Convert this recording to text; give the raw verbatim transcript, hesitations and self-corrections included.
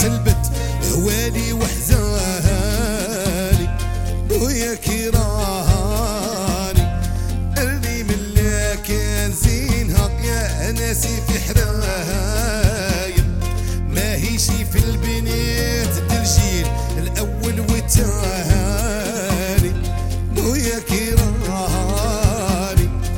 البت هوالي وحزاني ويا كيراني اللي من لا كان زينها يا ناسي في حرايم ما هي شي في